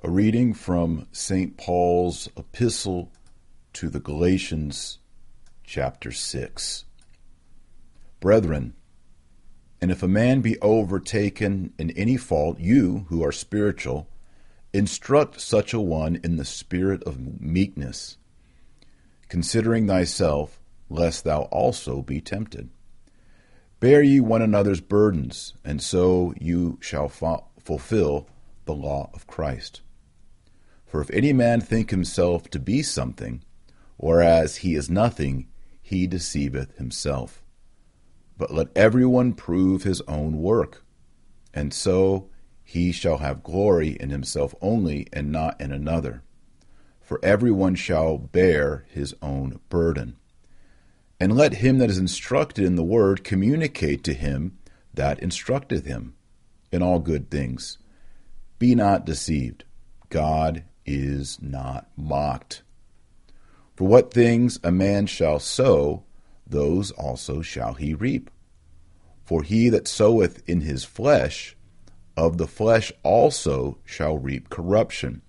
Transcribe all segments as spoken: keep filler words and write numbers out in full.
A reading from Saint Paul's Epistle to the Galatians, chapter six. Brethren, and if a man be overtaken in any fault, you, who are spiritual, instruct such a one in the spirit of meekness, considering thyself, lest thou also be tempted. Bear ye one another's burdens, and so you shall fo- fulfill the law of Christ. For if any man think himself to be something, whereas he is nothing, he deceiveth himself. But let every one prove his own work, and so he shall have glory in himself only, and not in another. For every one shall bear his own burden. And let him that is instructed in the word communicate to him that instructeth him in all good things. Be not deceived. God is not mocked. For what things a man shall sow, those also shall he reap. For he that soweth in his flesh, of the flesh also shall reap corruption.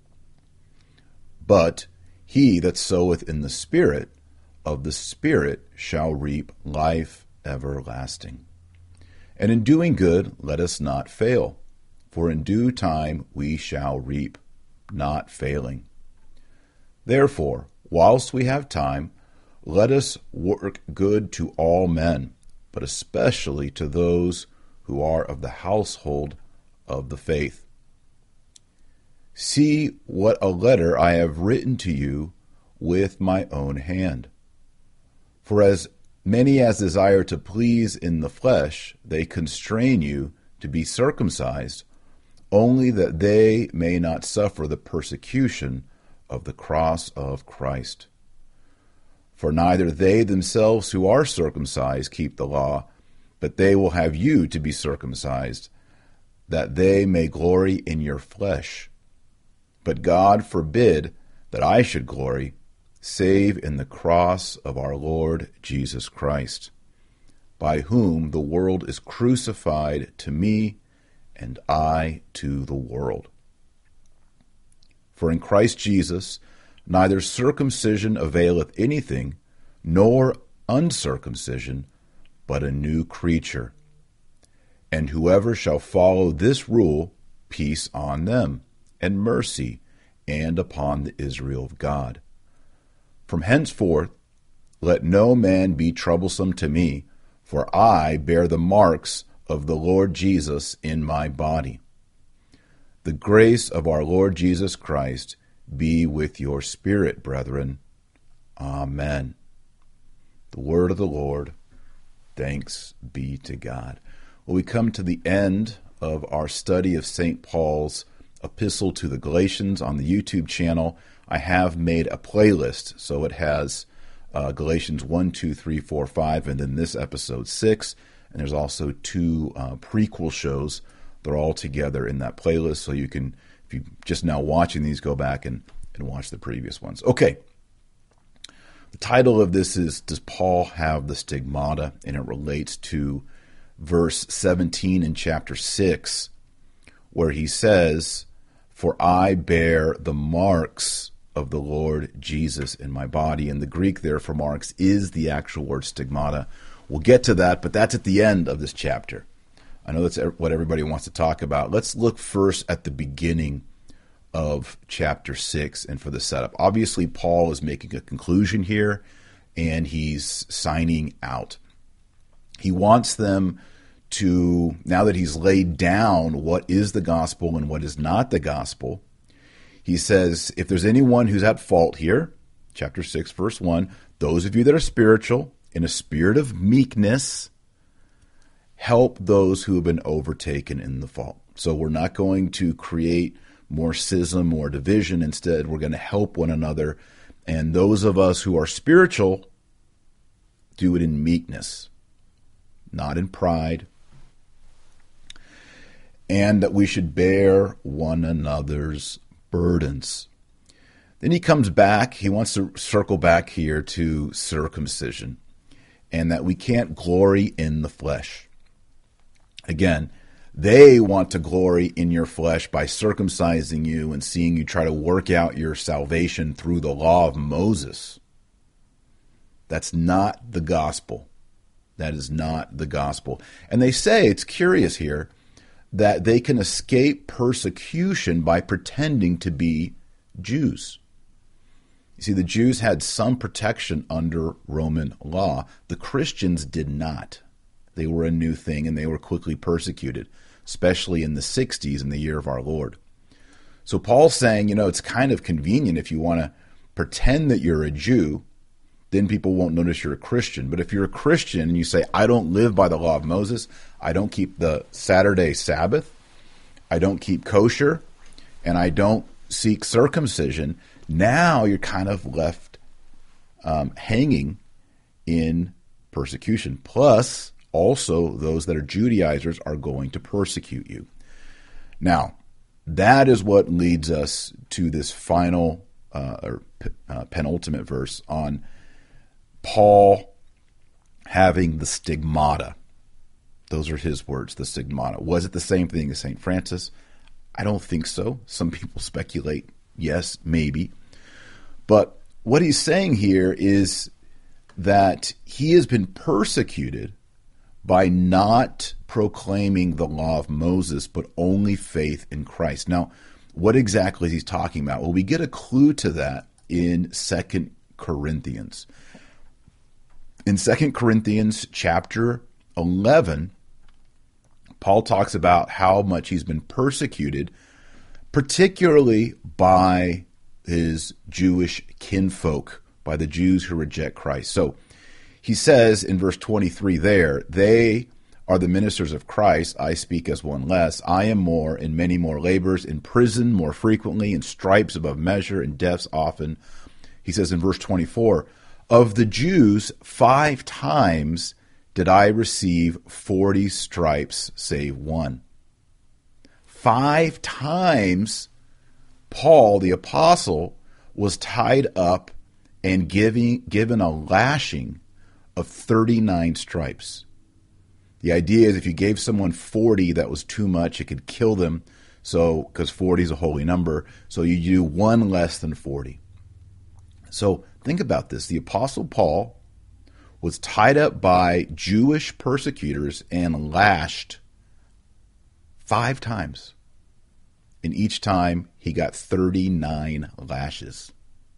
But he that soweth in the Spirit, of the Spirit shall reap life everlasting. And in doing good let us not fail, for in due time we shall reap, not failing. Therefore, whilst we have time, let us work good to all men, but especially to those who are of the household of the faith. See what a letter I have written to you with my own hand. For as many as desire to please in the flesh, they constrain you to be circumcised, only that they may not suffer the persecution of the cross of Christ. For neither they themselves who are circumcised keep the law, but they will have you to be circumcised, that they may glory in your flesh. But God forbid that I should glory, save in the cross of our Lord Jesus Christ, by whom the world is crucified to me, and I to the world. For in Christ Jesus neither circumcision availeth anything, nor uncircumcision, but a new creature. And whoever shall follow this rule, peace on them, and mercy, and upon the Israel of God. From henceforth let no man be troublesome to me, for I bear the marks of the Lord Jesus in my body. The grace of our Lord Jesus Christ be with your spirit, brethren. Amen. The word of the Lord. Thanks be to God. Well, we come to the end of our study of Saint Paul's Epistle to the Galatians on the YouTube channel. I have made a playlist, so it has uh, Galatians one, two, three, four, five, and then this episode six. And there's also two uh, prequel shows. They're all together in that playlist, so you can, if you're just now watching these, go back and, and watch the previous ones. Okay. The title of this is, Does Paul Have the Stigmata? And it relates to verse seventeen in chapter six, where he says, For I bear the marks of the Lord Jesus in my body. And the Greek there for marks is the actual word stigmata. We'll get to that, but that's at the end of this chapter. I know that's what everybody wants to talk about. Let's look first at the beginning of chapter six and for the setup. Obviously, Paul is making a conclusion here, and he's signing out. He wants them to, now that he's laid down what is the gospel and what is not the gospel, he says, if there's anyone who's at fault here, chapter six, verse one, those of you that are spiritual, in a spirit of meekness, help those who have been overtaken in the fault. So we're not going to create more schism or division. Instead, we're going to help one another. And those of us who are spiritual do it in meekness, not in pride. And that we should bear one another's burdens. Then he comes back. He wants to circle back here to circumcision, and that we can't glory in the flesh. Again, They want to glory in your flesh by circumcising you and seeing you try to work out your salvation through the law of Moses. That's not the gospel. That is not the gospel. And they say, it's curious here, that they can escape persecution by pretending to be Jews. You see, the Jews had some protection under Roman law. The Christians did not. They were a new thing, and they were quickly persecuted, especially in the sixties in the year of our Lord. So Paul's saying, you know, it's kind of convenient if you want to pretend that you're a Jew, then people won't notice you're a Christian. But if you're a Christian and you say, I don't live by the law of Moses, I don't keep the Saturday Sabbath, I don't keep kosher, and I don't seek circumcision, now you're kind of left um, hanging in persecution. Plus, also, those that are Judaizers are going to persecute you. Now, that is what leads us to this final uh, or uh, penultimate verse on Paul having the stigmata. Those are his words, the stigmata. Was it the same thing as Saint Francis? I don't think so. Some people speculate, yes, maybe. But what he's saying here is that he has been persecuted by not proclaiming the law of Moses, but only faith in Christ. Now, what exactly is he talking about? Well, we get a clue to that in Second Corinthians. In Second Corinthians chapter eleven, Paul talks about how much he's been persecuted, particularly by his Jewish kinfolk, by the Jews who reject Christ. So he says in verse twenty-three there, they are the ministers of Christ. I speak as one less. I am more, in many more labors, in prison more frequently, in stripes above measure, in deaths often. He says in verse twenty-four, of the Jews, five times did I receive forty stripes, save one. Five times Paul, the apostle, was tied up and giving, given a lashing of thirty-nine stripes. The idea is if you gave someone forty, that was too much. It could kill them, so because forty is a holy number, so you do one less than forty. So think about this. The Apostle Paul was tied up by Jewish persecutors and lashed five times. And each time he got thirty-nine lashes.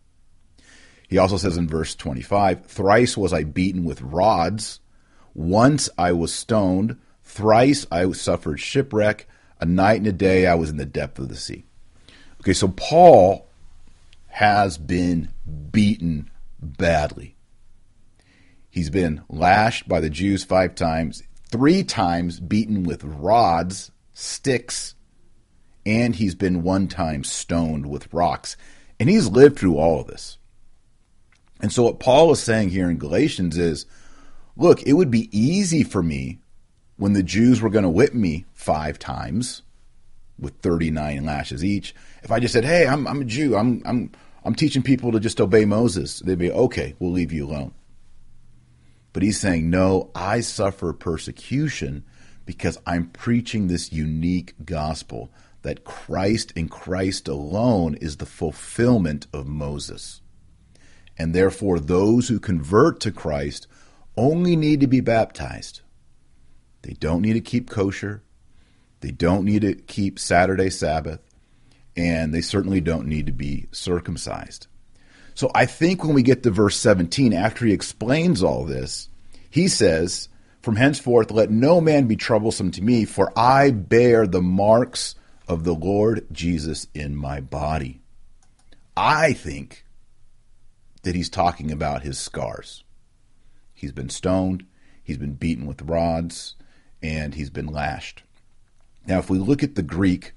He also says in verse twenty-five, thrice was I beaten with rods. Once I was stoned. Thrice I suffered shipwreck. A night and a day I was in the depth of the sea. Okay, so Paul has been beaten badly. He's been lashed by the Jews five times, three times beaten with rods, sticks, and he's been one time stoned with rocks. And he's lived through all of this. And so what Paul is saying here in Galatians is, look, it would be easy for me when the Jews were going to whip me five times with thirty-nine lashes each. If I just said, hey, I'm I'm a Jew, I'm I'm I'm teaching people to just obey Moses, they'd be, okay, we'll leave you alone. But he's saying, no, I suffer persecution because I'm preaching this unique gospel that Christ and Christ alone is the fulfillment of Moses. And therefore, those who convert to Christ only need to be baptized. They don't need to keep kosher. They don't need to keep Saturday Sabbath. And they certainly don't need to be circumcised. So I think when we get to verse seventeen, after he explains all this, he says, from henceforth let no man be troublesome to me, for I bear the marks of the Lord Jesus in my body. I think that he's talking about his scars. He's been stoned, he's been beaten with rods, and he's been lashed. Now, if we look at the Greek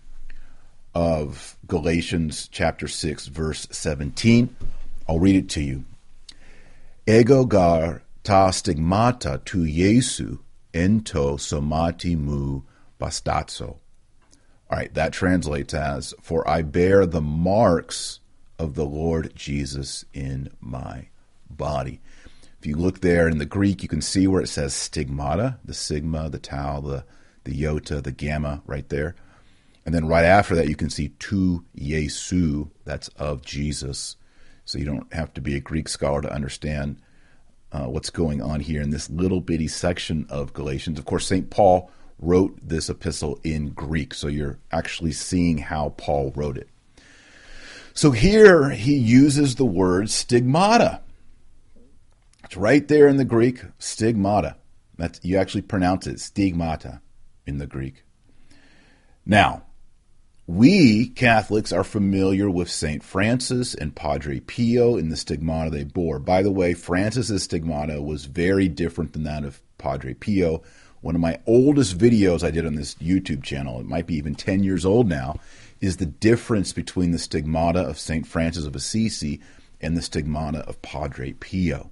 of Galatians chapter six, verse seventeen, I'll read it to you. Ego gar ta stigmata tu Jesu ento somati mu bastatso. All right, that translates as, for I bear the marks of the Lord Jesus in my body. If you look there in the Greek, you can see where it says stigmata, the sigma, the tau, the the iota, the gamma right there. And then right after that, you can see tu Jesu, that's of Jesus. So you don't have to be a Greek scholar to understand uh, what's going on here in this little bitty section of Galatians. Of course, Saint Paul wrote this epistle in Greek, so you're actually seeing how Paul wrote it. So here he uses the word stigmata. It's right there in the Greek, stigmata. That's, you actually pronounce it stigmata in the Greek. Now, we Catholics are familiar with Saint Francis and Padre Pio in the stigmata they bore. By the way, Francis's stigmata was very different than that of Padre Pio. One of my oldest videos I did on this YouTube channel, it might be even ten years old now, is the difference between the stigmata of Saint Francis of Assisi and the stigmata of Padre Pio.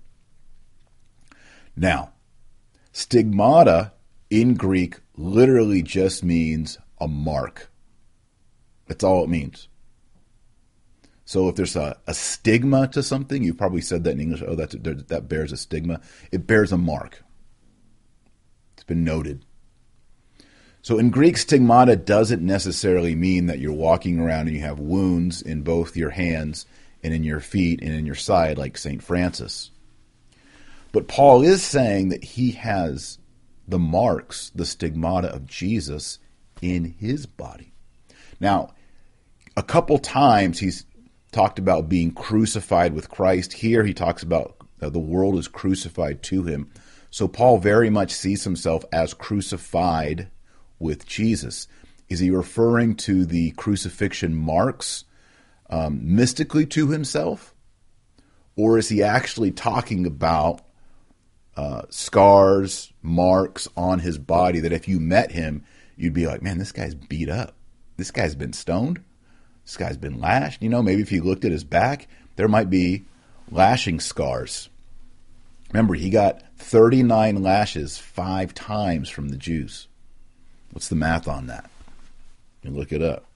Now, stigmata in Greek literally just means a mark. That's all it means. So if there's a, a stigma to something, you've probably said that in English, oh, that's, that bears a stigma. It bears a mark. It's been noted. So in Greek, stigmata doesn't necessarily mean that you're walking around and you have wounds in both your hands and in your feet and in your side like Saint Francis. But Paul is saying that he has the marks, the stigmata of Jesus in his body. Now, a couple times he's talked about being crucified with Christ. Here he talks about uh, the world is crucified to him. So Paul very much sees himself as crucified with Jesus. Is he referring to the crucifixion marks um, mystically to himself? Or is he actually talking about uh, scars, marks on his body that if you met him, you'd be like, man, this guy's beat up. This guy's been stoned. This guy's been lashed. You know, maybe if you looked at his back, there might be lashing scars. Remember, he got thirty-nine lashes five times from the Jews. What's the math on that? You look it up.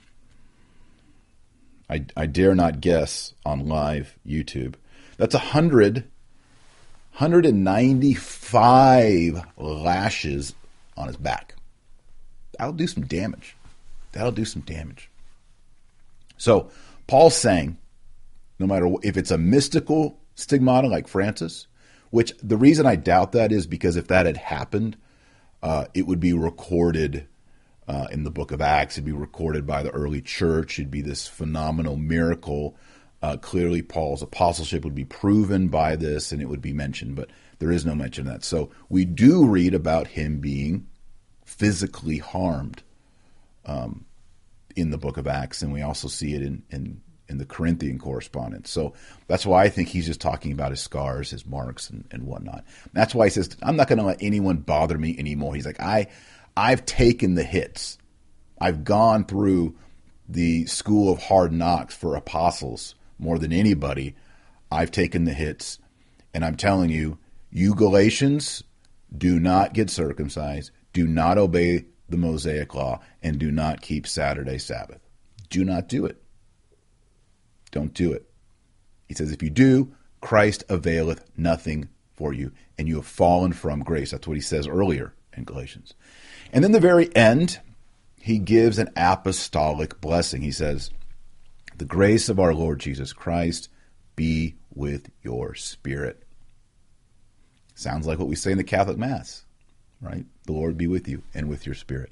I, I dare not guess on live YouTube. That's one hundred, one hundred ninety-five lashes on his back. That'll do some damage. That'll do some damage. So Paul's saying, no matter what, if it's a mystical stigmata like Francis, which the reason I doubt that is because if that had happened, uh, it would be recorded uh, in the book of Acts. It'd be recorded by the early church. It'd be this phenomenal miracle. Uh, clearly, Paul's apostleship would be proven by this, and it would be mentioned, but there is no mention of that. So we do read about him being physically harmed um, in the book of Acts, and we also see it in, in, in the Corinthian correspondence. So that's why I think he's just talking about his scars, his marks, and, and whatnot. That's why he says, I'm not going to let anyone bother me anymore. He's like, I, I've taken the hits. I've gone through the school of hard knocks for apostles more than anybody. I've taken the hits, and I'm telling you, you Galatians, do not get circumcised, do not obey the Mosaic law, and do not keep Saturday Sabbath. Do not do it. Don't do it. He says, if you do, Christ availeth nothing for you, and you have fallen from grace. That's what he says earlier in Galatians. And then the very end, he gives an apostolic blessing. He says, the grace of our Lord Jesus Christ be with your spirit. Sounds like what we say in the Catholic Mass, right? The Lord be with you and with your spirit.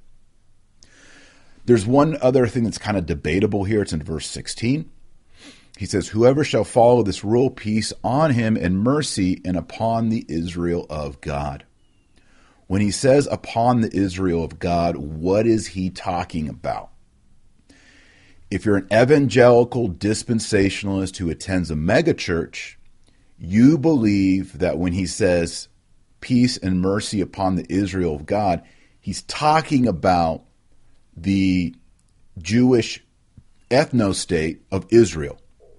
There's one other thing that's kind of debatable here. It's in verse sixteen. He says, whoever shall follow this rule, peace on him and mercy and upon the Israel of God. When he says upon the Israel of God, what is he talking about? If you're an evangelical dispensationalist who attends a megachurch, you believe that when he says peace and mercy upon the Israel of God, he's talking about the Jewish ethno-state of Israel.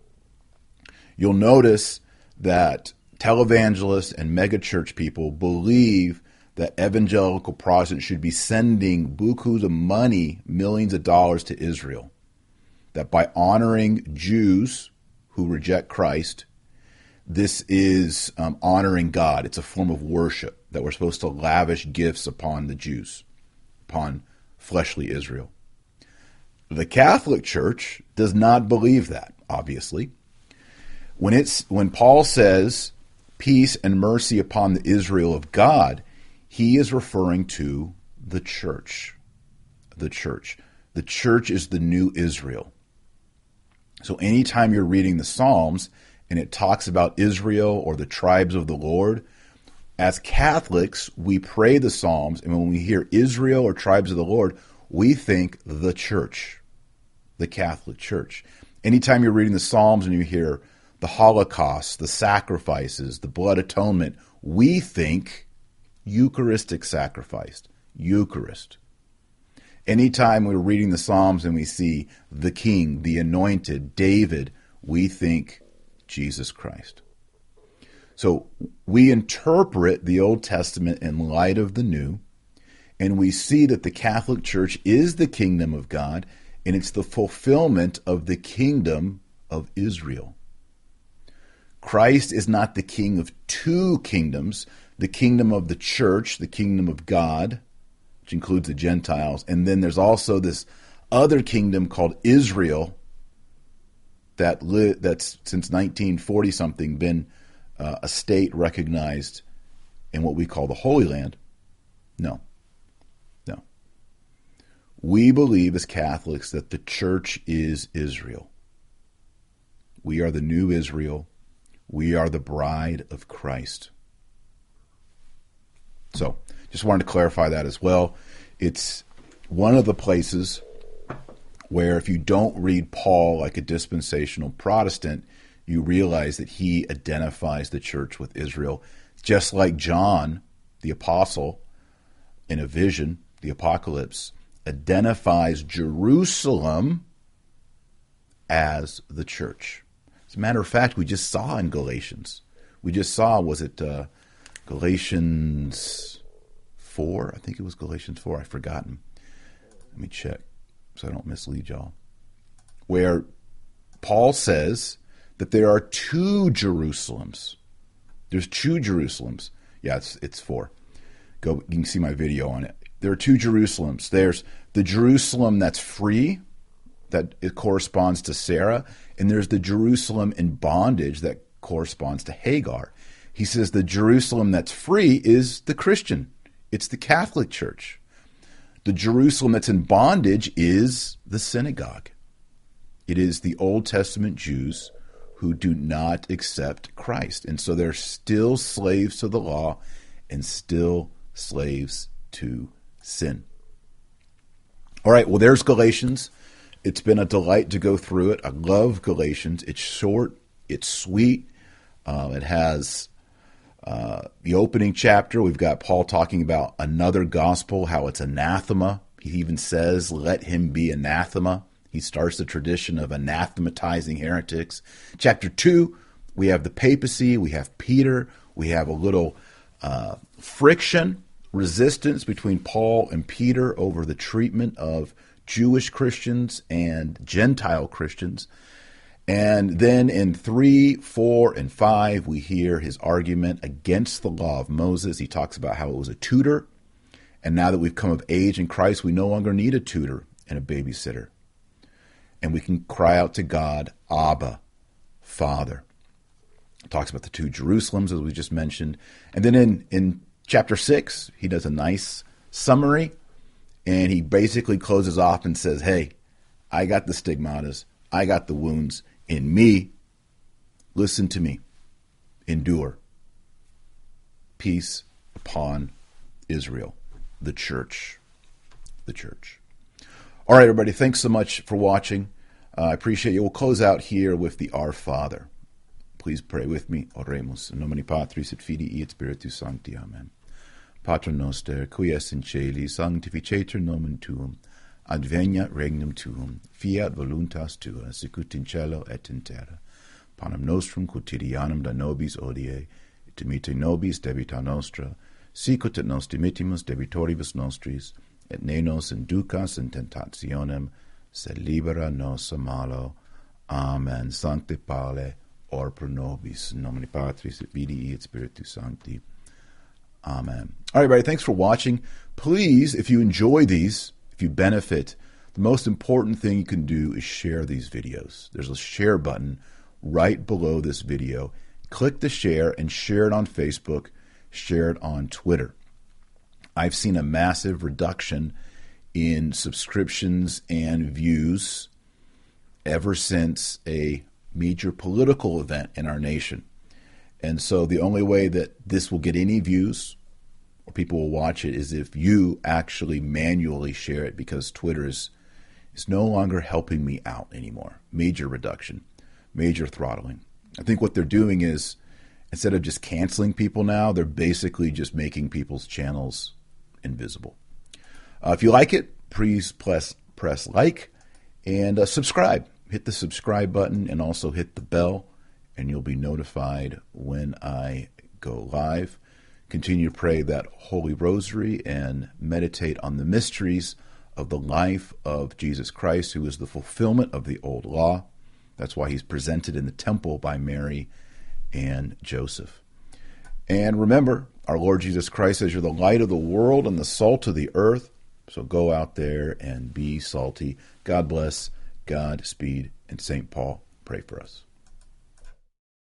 You'll notice that televangelists and megachurch people believe that evangelical Protestants should be sending bukus of money, millions of dollars to Israel. That by honoring Jews who reject Christ, this is um, honoring God. It's a form of worship, that we're supposed to lavish gifts upon the Jews. upon fleshly Israel. The Catholic Church does not believe that, obviously. When it's when Paul says peace and mercy upon the Israel of God, he is referring to the church. The church. The church is the new Israel. So anytime you're reading the Psalms and it talks about Israel or the tribes of the Lord, as Catholics, we pray the Psalms, and when we hear Israel or tribes of the Lord, we think the church, the Catholic Church. Anytime you're reading the Psalms and you hear the Holocaust, the sacrifices, the blood atonement, we think Eucharistic sacrifice, Eucharist. Anytime we're reading the Psalms and we see the King, the Anointed, David, we think Jesus Christ. So we interpret the Old Testament in light of the New, and we see that the Catholic Church is the kingdom of God, and it's the fulfillment of the kingdom of Israel. Christ is not the king of two kingdoms, the kingdom of the church, the kingdom of God, which includes the Gentiles, and then there's also this other kingdom called Israel that li- that's since nineteen forty something been uh, a state recognized in what we call the Holy Land. No. No. We believe as Catholics that the church is Israel. We are the new Israel. We are the bride of Christ. So, just wanted to clarify that as well. It's one of the places where if you don't read Paul like a dispensational Protestant, you realize that he identifies the church with Israel. Just like John, the apostle, in a vision, the apocalypse, identifies Jerusalem as the church. As a matter of fact, we just saw in Galatians. We just saw, was it uh, Galatians four? I think it was Galatians four. I've forgotten. Let me check so I don't mislead y'all. Where Paul says that there are two Jerusalems. There's two Jerusalems. Yeah, it's it's four. Go. You can see my video on it. There are two Jerusalems. There's the Jerusalem that's free, that it corresponds to Sarah, and there's the Jerusalem in bondage that corresponds to Hagar. He says the Jerusalem that's free is the Christian. It's the Catholic Church. The Jerusalem that's in bondage is the synagogue. It is the Old Testament Jews who do not accept Christ. And so they're still slaves to the law and still slaves to sin. All right, well, there's Galatians. It's been a delight to go through it. I love Galatians. It's short. It's sweet. Uh, it has uh, the opening chapter. We've got Paul talking about another gospel, how it's anathema. He even says, let him be anathema. He starts the tradition of anathematizing heretics. Chapter two, we have the papacy. We have Peter. We have a little uh, friction, resistance between Paul and Peter over the treatment of Jewish Christians and Gentile Christians. And then in three, four, and five, we hear his argument against the law of Moses. He talks about how it was a tutor. And now that we've come of age in Christ, we no longer need a tutor and a babysitter. And we can cry out to God, Abba, Father. He talks about the two Jerusalems, as we just mentioned. And then in, in chapter six, he does a nice summary. And he basically closes off and says, hey, I got the stigmatas. I got the wounds. In me, listen to me. Endure. Peace upon Israel, the church. The church. All right, everybody, thanks so much for watching. Uh, I appreciate you. We'll close out here with the Our Father. Please pray with me. Oremus. In nomine Patris et Filii et Spiritus Sancti. Amen. Pater noster, qui es in caeli, sanctificetur nomen tuum, adveniat regnum tuum, fiat voluntas tua, sicut in cielo et in terra. Panem nostrum quotidianum da nobis odie, et dimitte nobis debita nostra, sicut et nos dimittimus debitoribus nostris, et ne nos inducas in tentationem, sed libera nos a malo. Amen. Sancte Paule, or pro nobis, in nomine Patris et Filii et Spiritus Sancti. Amen. Pater noster, qui es in caeli, sanctificetur nomen tuum, adveniat regnum tuum, fiat voluntas tua, sicut in cielo et in terra. Panem nostrum quotidianum da nobis odie, et dimitte nobis debitoribus nostris, et ne nos inducas in tentationem, sed libera nos a malo. Amen. Sancte Paule, or pro nobis. In nomine Patris et Filii et Spiritus Sancti. Amen. All right, everybody, thanks for watching. Please, if you enjoy these, if you benefit, the most important thing you can do is share these videos. There's a share button right below this video. Click the share and share it on Facebook, share it on Twitter. I've seen a massive reduction in subscriptions and views ever since a major political event in our nation. And so the only way that this will get any views or people will watch it is if you actually manually share it, because Twitter is, is no longer helping me out anymore. Major reduction, major throttling. I think what they're doing is, instead of just canceling people now, they're basically just making people's channels invisible. Uh, if you like it, please press, press like and uh, subscribe. Hit the subscribe button and also hit the bell, and you'll be notified when I go live. Continue to pray that Holy Rosary and meditate on the mysteries of the life of Jesus Christ, who is the fulfillment of the old law. That's why he's presented in the temple by Mary and Joseph. And remember, our Lord Jesus Christ says, you're the light of the world and the salt of the earth. So go out there and be salty. God bless, God speed, and Saint Paul pray for us.